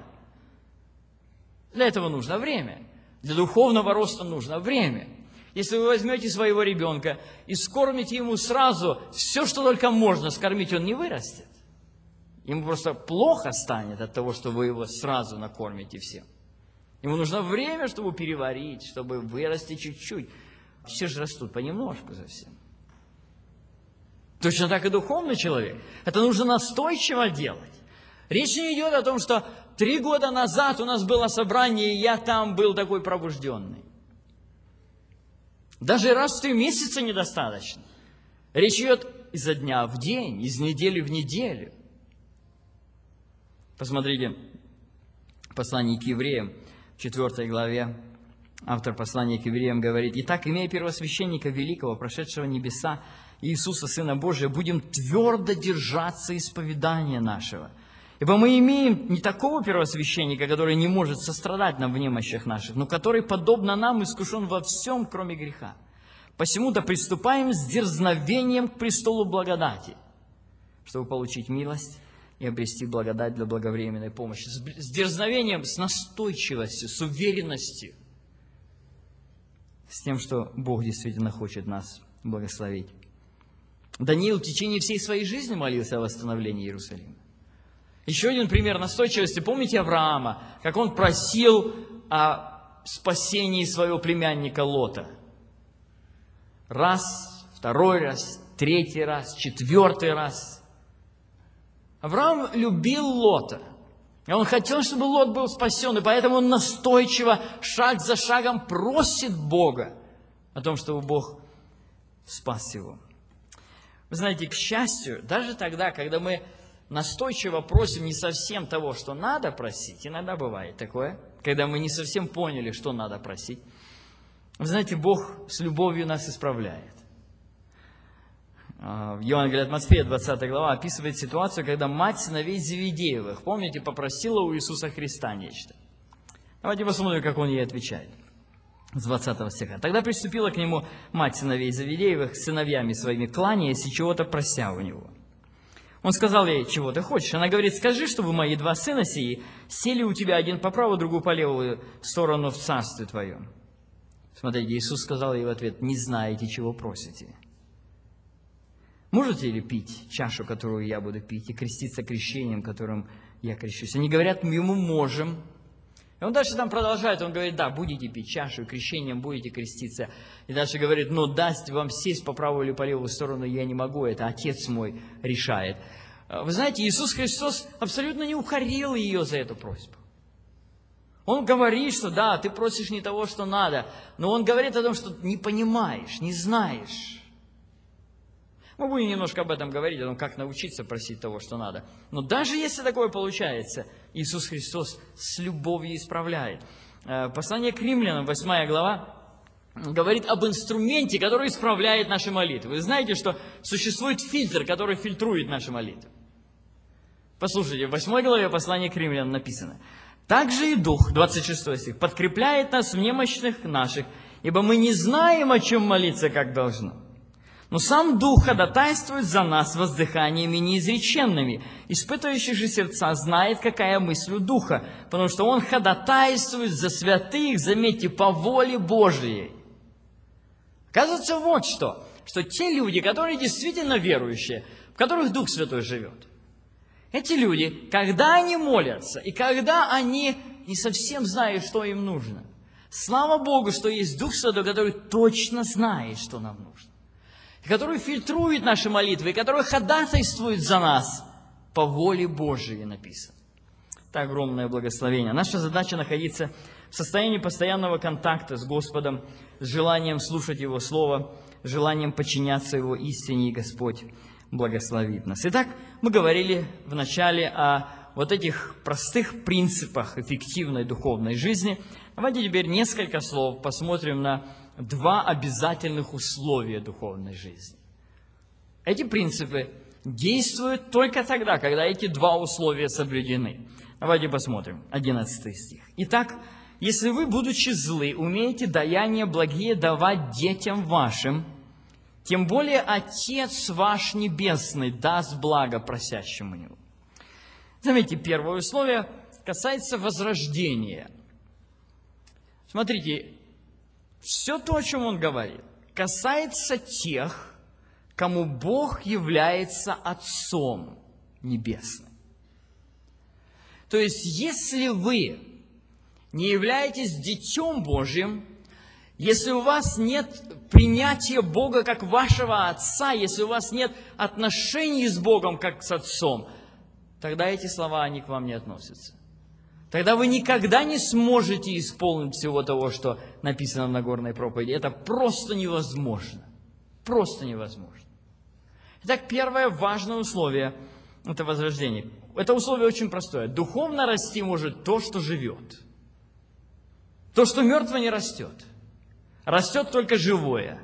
Для этого нужно время. Для духовного роста нужно время. Если вы возьмете своего ребенка и скормите ему сразу все, что только можно скормить, он не вырастет. Ему просто плохо станет от того, что вы его сразу накормите всем. Ему нужно время, чтобы переварить, чтобы вырасти чуть-чуть. Все же растут понемножку совсем. Точно так и духовный человек. Это нужно настойчиво делать. Речь не идет о том, что 3 года назад у нас было собрание, и я там был такой пробужденный. Даже раз в 3 месяца недостаточно. Речь идет изо дня в день, из недели в неделю. Посмотрите, послание к евреям, в 4 главе, автор послания к евреям говорит: «Итак, имея первосвященника великого, прошедшего небеса, Иисуса, Сына Божия, будем твердо держаться исповедания нашего, Ибо мы имеем не такого первосвященника, который не может сострадать нам в немощах наших, но который, подобно нам, искушен во всем, кроме греха. Посему-то приступаем с дерзновением к престолу благодати, чтобы получить милость и обрести благодать для благовременной помощи. С дерзновением, с настойчивостью, с уверенностью, с тем, что Бог действительно хочет нас благословить. Даниил в течение всей своей жизни молился о восстановлении Иерусалима. Еще один пример настойчивости. Помните Авраама, как он просил о спасении своего племянника Лота? Раз, второй раз, третий раз, четвертый раз. Авраам любил Лота. И он хотел, чтобы Лот был спасен, и поэтому он настойчиво, шаг за шагом просит Бога о том, чтобы Бог спас его. Вы знаете, к счастью, даже тогда, когда мы настойчиво просим не совсем того, что надо просить, иногда бывает такое, когда мы не совсем поняли, что надо просить, вы знаете, Бог с любовью нас исправляет. В Евангелии от Матфея, 20 глава, описывает ситуацию, когда мать сыновей Зеведеевых, помните, попросила у Иисуса Христа нечто. Давайте посмотрим, как он ей отвечает. С 20 стиха. «Тогда приступила к нему мать сыновей Зеведеевых с сыновьями своими, кланяясь и чего-то прося у него. Он сказал ей, чего ты хочешь? Она говорит, скажи, чтобы мои два сына сии сели у тебя, один по правую, другой по левую сторону в царстве твоем. Смотрите, Иисус сказал ей в ответ, не знаете, чего просите. Можете ли пить чашу, которую я буду пить, и креститься крещением, которым я крещусь? Они говорят ему, можем. И он дальше там продолжает, он говорит, да, будете пить чашу, и крещением будете креститься. И дальше говорит, но даст вам сесть по правую или по левую сторону, я не могу, это Отец мой решает. Вы знаете, Иисус Христос абсолютно не укорил ее за эту просьбу. Он говорит, что да, ты просишь не того, что надо, но он говорит о том, что не понимаешь, не знаешь. Мы будем немножко об этом говорить, о том, как научиться просить того, что надо. Но даже если такое получается, Иисус Христос с любовью исправляет. Послание к Римлянам, 8 глава, говорит об инструменте, который исправляет наши молитвы. Вы знаете, что существует фильтр, который фильтрует наши молитвы. Послушайте, в 8 главе послания к Римлянам написано. «Также и Дух», 26 стих, «подкрепляет нас в немощных наших, ибо мы не знаем, о чем молиться, как должно. Но сам Дух ходатайствует за нас воздыханиями неизреченными. Испытывающий же сердца знает, какая мысль у Духа, потому что Он ходатайствует за святых, заметьте, по воле Божией». Оказывается, вот что те люди, которые действительно верующие, в которых Дух Святой живет, эти люди, когда они молятся, и когда они не совсем знают, что им нужно, слава Богу, что есть Дух Святой, который точно знает, что нам нужно, и который фильтрует наши молитвы, и который ходатайствует за нас по воле Божией, написано. Это огромное благословение. Наша задача находиться в состоянии постоянного контакта с Господом, с желанием слушать Его Слово, с желанием подчиняться Его истине, и Господь благословит нас. Итак, мы говорили вначале о вот этих простых принципах эффективной духовной жизни. Давайте теперь несколько слов посмотрим на два обязательных условия духовной жизни. Эти принципы действуют только тогда, когда эти два условия соблюдены. Давайте посмотрим, 11 стих. «Итак, если вы, будучи злы, умеете даяния благие давать детям вашим, тем более Отец ваш Небесный даст благо просящему Него». Заметьте, первое условие касается возрождения. Смотрите, все то, о чем он говорит, касается тех, кому Бог является Отцом Небесным. То есть, если вы не являетесь Детем Божьим, если у вас нет принятия Бога как вашего Отца, если у вас нет отношений с Богом как с Отцом, тогда эти слова, они к вам не относятся. Тогда вы никогда не сможете исполнить всего того, что написано в Нагорной проповеди. Это просто невозможно. Просто невозможно. Итак, первое важное условие – это возрождение. Это условие очень простое. Духовно расти может то, что живет. То, что мертво, не растет. Растет только живое.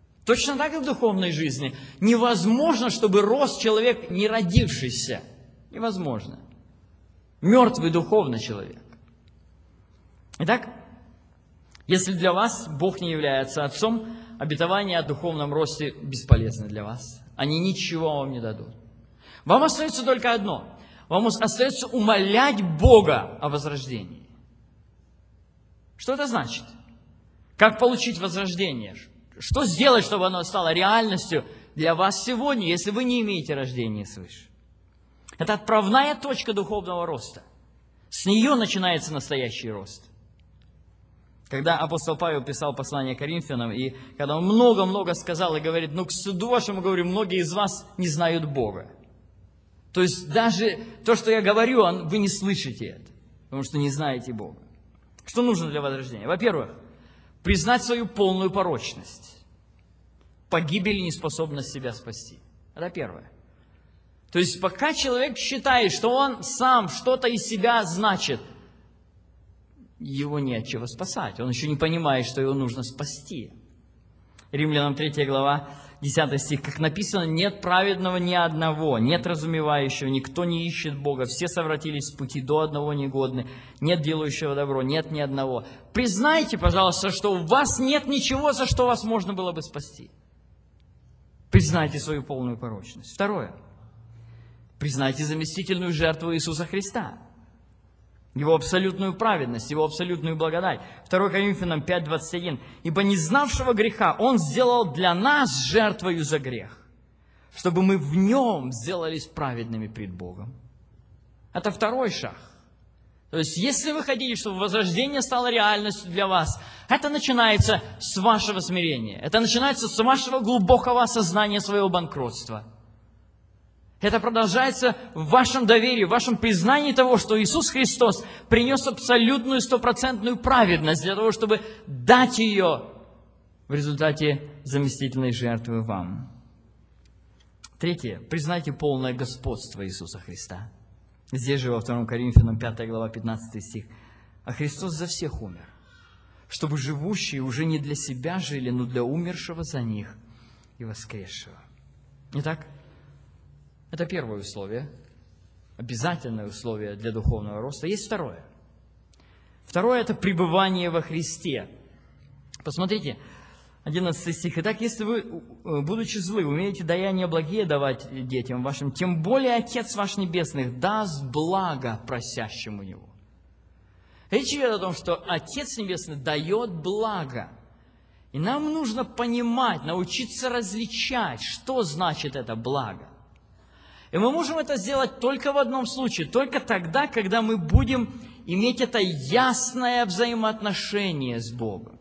Точно так и в духовной жизни. Невозможно, чтобы рос человек, не родившийся. Невозможно. Мертвый духовно человек. Итак, если для вас Бог не является Отцом, обетования о духовном росте бесполезны для вас. Они ничего вам не дадут. Вам остается только одно. Вам остается умолять Бога о возрождении. Что это значит? Как получить возрождение? Что сделать, чтобы оно стало реальностью для вас сегодня, если вы не имеете рождения свыше? Это отправная точка духовного роста. С нее начинается настоящий рост. Когда апостол Павел писал послание Коринфянам, и когда он много-много сказал и говорит, к суду вашему говорю, многие из вас не знают Бога. То есть даже то, что я говорю, вы не слышите это, потому что не знаете Бога. Что нужно для возрождения? Во-первых, признать свою полную порочность. Погибель и неспособность себя спасти. Это первое. То есть пока человек считает, что он сам что-то из себя значит, его не от чего спасать. Он еще не понимает, что его нужно спасти. Римлянам 3 глава, 10 стих. Как написано, нет праведного ни одного, нет разумевающего, никто не ищет Бога. Все совратились с пути, до одного негодны. Нет делающего добро, нет ни одного. Признайте, пожалуйста, что у вас нет ничего, за что вас можно было бы спасти. Признайте свою полную порочность. Второе. Признайте заместительную жертву Иисуса Христа. Его абсолютную праведность, Его абсолютную благодать. 2 Коринфянам 5:21. «Ибо не знавшего греха Он сделал для нас жертвою за грех, чтобы мы в Нем сделались праведными пред Богом». Это второй шаг. То есть, если вы хотите, чтобы возрождение стало реальностью для вас, это начинается с вашего смирения. Это начинается с вашего глубокого осознания своего банкротства. Это продолжается в вашем доверии, в вашем признании того, что Иисус Христос принес абсолютную, стопроцентную праведность для того, чтобы дать ее в результате заместительной жертвы вам. Третье. Признайте полное господство Иисуса Христа. Здесь же во 2 Коринфянам 5 глава 15 стих. «А Христос за всех умер, чтобы живущие уже не для себя жили, но для умершего за них и воскресшего». Итак, это первое условие, обязательное условие для духовного роста. Есть второе. Второе – это пребывание во Христе. Посмотрите, 11 стих. «Итак, если вы, будучи злы, умеете даяние благие давать детям вашим, тем более Отец ваш Небесный даст благо просящему Его». Речь идет о том, что Отец Небесный дает благо. И нам нужно понимать, научиться различать, что значит это благо. И мы можем это сделать только в одном случае, только тогда, когда мы будем иметь это ясное взаимоотношение с Богом.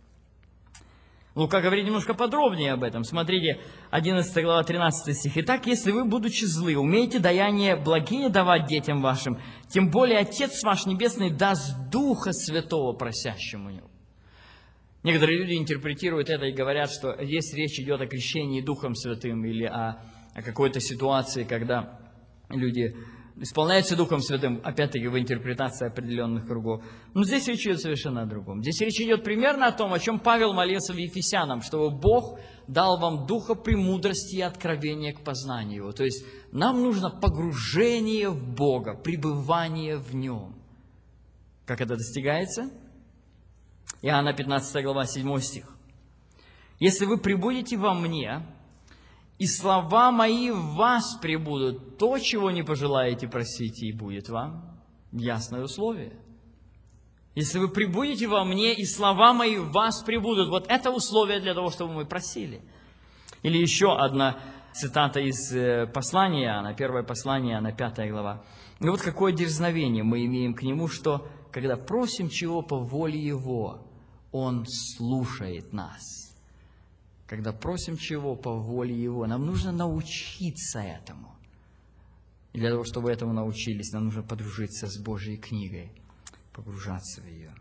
Лука говорит немножко подробнее об этом. Смотрите, 11 глава, 13 стих. «Итак, если вы, будучи злы, умеете даяние благие давать детям вашим, тем более Отец ваш Небесный даст Духа Святого просящему Него». Некоторые люди интерпретируют это и говорят, что здесь речь идет о крещении Духом Святым или о какой-то ситуации, когда люди исполняются Духом Святым, опять-таки в интерпретации определенных кругов. Но здесь речь идет совершенно о другом. Здесь речь идет примерно о том, о чем Павел молился в Ефесянам, чтобы Бог дал вам духа премудрости и откровения к познанию Его. То есть нам нужно погружение в Бога, пребывание в Нем. Как это достигается? Иоанна 15 глава, 7 стих. «Если вы пребудете во мне, и слова мои в вас пребудут, то, чего не пожелаете, просите, и будет вам». Ясное условие. Если вы пребудете во мне, и слова мои в вас пребудут, вот это условие для того, чтобы мы просили. Или еще одна цитата из послания Иоанна, первое послание Иоанна, 5 глава. И вот какое дерзновение мы имеем к Нему, что, когда просим чего по воле Его, Он слушает нас. Когда просим чего по воле Его, нам нужно научиться этому. И для того, чтобы этому научились, нам нужно подружиться с Божьей книгой, погружаться в ее.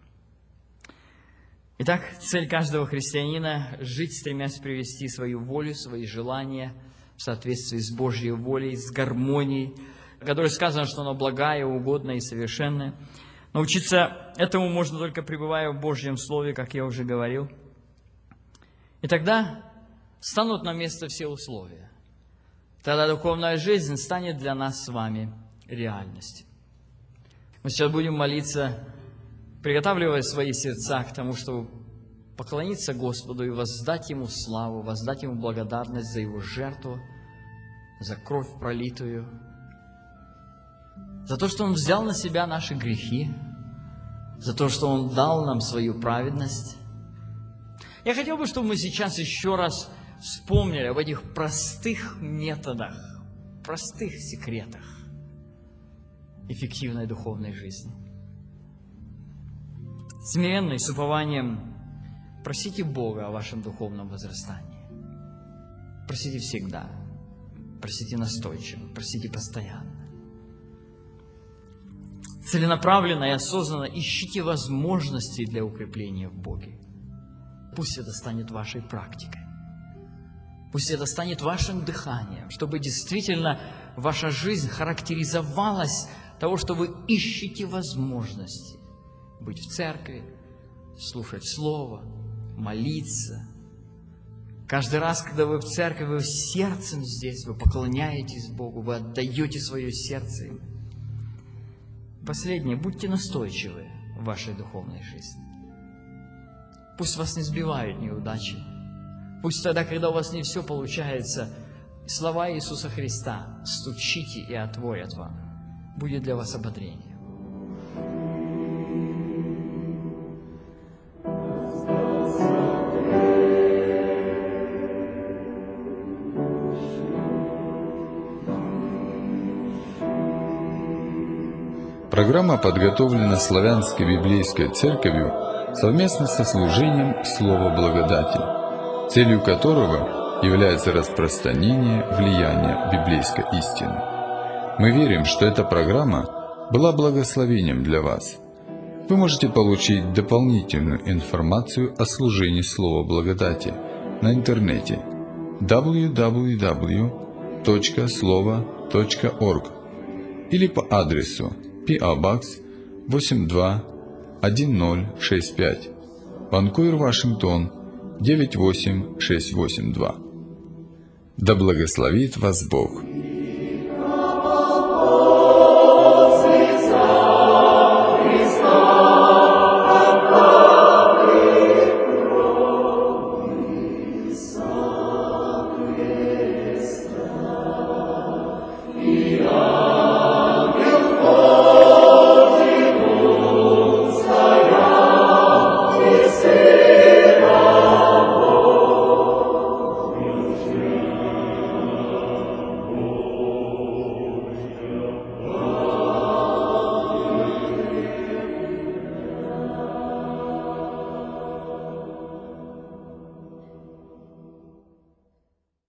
Итак, цель каждого христианина – жить, стремясь привести свою волю, свои желания в соответствии с Божьей волей, с гармонией, о которой сказано, что она благая, угодная и совершенная. Научиться этому можно только пребывая в Божьем Слове, как я уже говорил. И тогда станут на место все условия. Тогда духовная жизнь станет для нас с вами реальности. Мы сейчас будем молиться, приготавливая свои сердца к тому, чтобы поклониться Господу и воздать Ему славу, воздать Ему благодарность за Его жертву, за кровь пролитую, за то, что Он взял на себя наши грехи, за то, что Он дал нам свою праведность. Я хотел бы, чтобы мы сейчас еще раз вспомнили об этих простых методах, простых секретах эффективной духовной жизни. Смиренно и с упованием просите Бога о вашем духовном возрастании. Просите всегда, просите настойчиво, просите постоянно. Целенаправленно и осознанно ищите возможности для укрепления в Боге. Пусть это станет вашей практикой. Пусть это станет вашим дыханием, чтобы действительно ваша жизнь характеризовалась того, что вы ищете возможности быть в церкви, слушать Слово, молиться. Каждый раз, когда вы в церкви, вы сердцем здесь, вы поклоняетесь Богу, вы отдаете свое сердце Ему. Последнее, будьте настойчивы в вашей духовной жизни. Пусть вас не сбивают неудачи. Пусть тогда, когда у вас не все получается, слова Иисуса Христа «стучите, и отворят вам» будет для вас ободрением. Программа подготовлена Славянской библейской церковью совместно со служением Слова Благодати, целью которого является распространение влияния библейской истины. Мы верим, что эта программа была благословением для вас. Вы можете получить дополнительную информацию о служении Слова Благодати на интернете www.slovo.org или по адресу P.O. Box 821065, Ванкувер, Вашингтон 98682. Да благословит вас Бог!